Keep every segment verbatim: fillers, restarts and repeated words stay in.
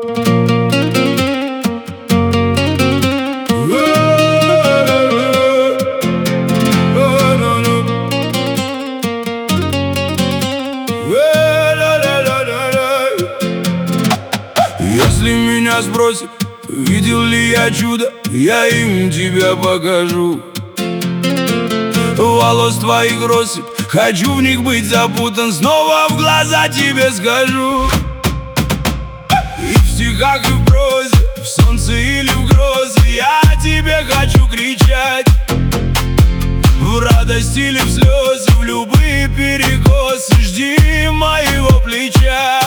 Если меня сбросит, видел ли я чудо, я им тебя покажу. Волос твоих россыпь, хочу в них быть запутан, снова в глаза тебе скажу. И в стихах, и в прозе, в солнце или в грозы я тебе хочу кричать. В радость или в слезы, в любые перекосы жди моего плеча.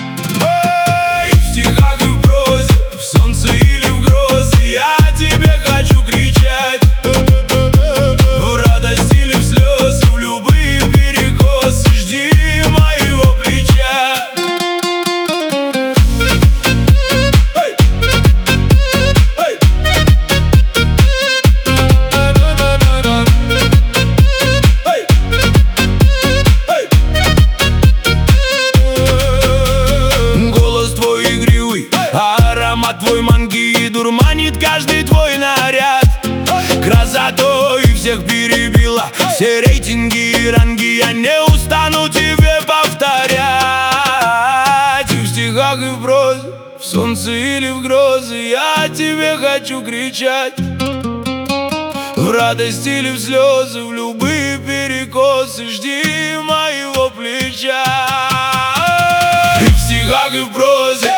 Аромат твой манги дурманит каждый твой наряд. Красотой всех перебила, все рейтинги и ранги я не устану тебе повторять. И в стихах, и в прозе, в солнце или в грозы я тебе хочу кричать. В радость или в слезы, в любые перекосы жди моего плеча. И в стихах, и в прозе,